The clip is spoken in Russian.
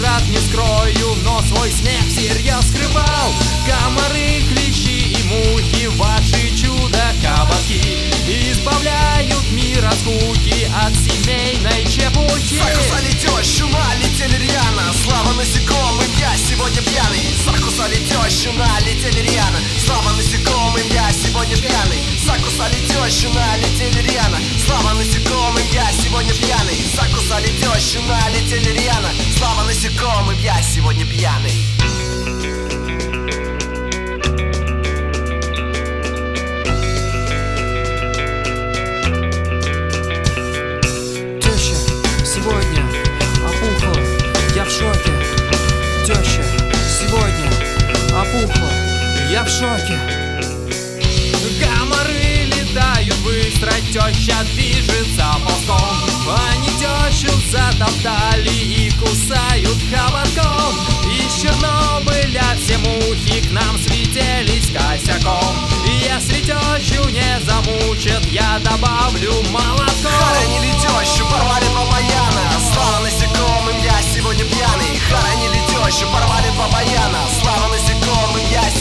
рад не скрою, но свой смех всерьез скрывал. Комары, клещи и мухи, ваши чудо-кабаки избавляют мир от скуки, от семейной чепухи. Закусали тещу, налетели рьяно, слава насекомым, я сегодня пьяный. Закусали тещу, налетели рьяно, слава насекомым, я сегодня пьяный. Закусали тещу, налетели рьяно, слава насекомым, я сегодня пьяный. Закусали тещу, налетели рьяно, слава насекомым, я сегодня пьяный. Сегодня опухла, я в шоке. Теща сегодня опухла, я в шоке. Комары летают быстро, теща движется ползком. Они тещу затоптали и кусают хабарком. Из Чернобыля все мухи к нам слетелись косяком. Если тещу не замучат, я добавлю молоко. Хоронили тещу, порвали два баяна, слава насекомым, я сегодня пьяный. Хоронили тещу, порвали два баяна, слава насекомым, я